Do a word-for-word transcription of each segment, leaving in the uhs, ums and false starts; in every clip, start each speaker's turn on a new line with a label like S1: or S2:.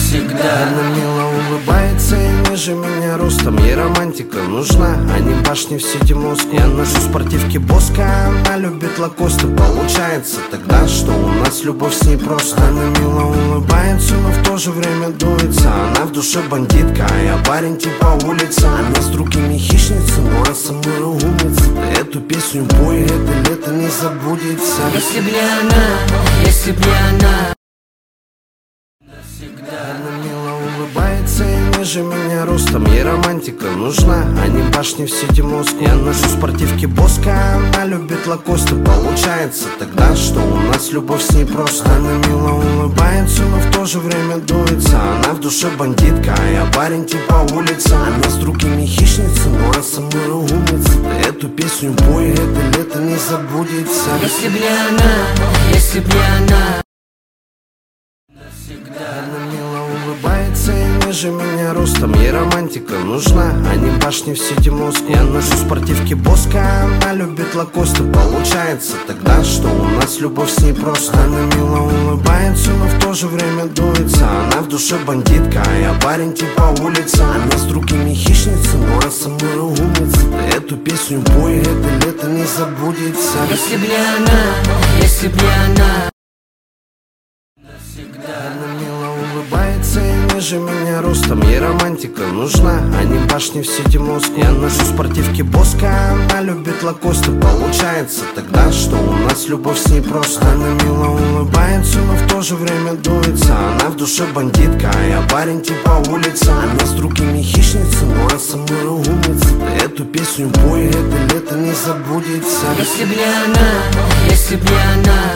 S1: навсегда.
S2: Она мило улыбается и ниже меня ростом. Ей романтика нужна, а не башни в сети Москвы. Я ношу спортивки Боска, она любит лакосты. Получается тогда, что у нас любовь с ней просто. Она мило улыбается, но в то же время дуется. Она в душе бандитка, а я парень типа улица. Она с другими хищница, но я со мной умница. Ты эту песню пой, это лето не забудется.
S1: Если б не она, если б не она, навсегда.
S2: Она мило улыбается и ниже меня ростом. Ей романтика нужна, а не башни в сети Москвы. Я ношу спортивки Боска, она любит лакосты. Получается тогда, что у нас любовь с ней просто. Она мило улыбается, но в то же время дуется. Она в душе бандитка, а я парень типа улица. Она с другими хищница, но я со мной умница. Ты эту песню пой, это лето не забудется.
S1: Если б не она, если б не она, навсегда.
S2: Она мило улыбается и ниже меня ростом. Ей романтика нужна, а не башни в сети Москвы. Я ношу спортивки Боска, она любит лакосты. Получается тогда, что у нас любовь с ней просто. Она мило улыбается, но в то же время дуется. Она в душе бандитка, а я парень типа улица. Она с другими хищница, но я со мной умница. Ты эту песню пой, это лето не забудется.
S1: Если б не она, если б не она, навсегда.
S2: Она мило улыбается и ниже меня ростом. Ей романтика нужна, а не башни в сети Москвы. Я ношу спортивки Боска, она любит лакосты. Получается тогда, что у нас любовь с ней просто. Она мило улыбается, но в то же время дуется. Она в душе бандитка, а я парень типа улица. Она с другими хищница, но я со мной умница. Ты эту песню пой, это лето не забудется.
S1: Если б не она, если б не она,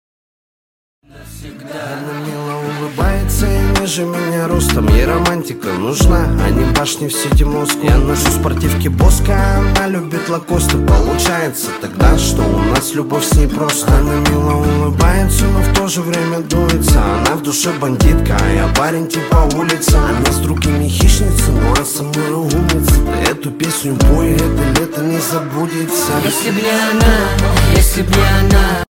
S1: навсегда.
S2: Она мило улыбается и ниже меня ростом. Ей романтика нужна, а не башни в сети Москвы. Я ношу спортивки Боска, она любит лакосты. Получается тогда, что у нас любовь с ней просто. Она мило улыбается, но в то же время дуется. Она в душе бандитка, а я парень типа улица. Она с другими хищница, но я со мной умница. Ты эту песню пой, это лето не забудется.
S1: Если б не она, если б не она,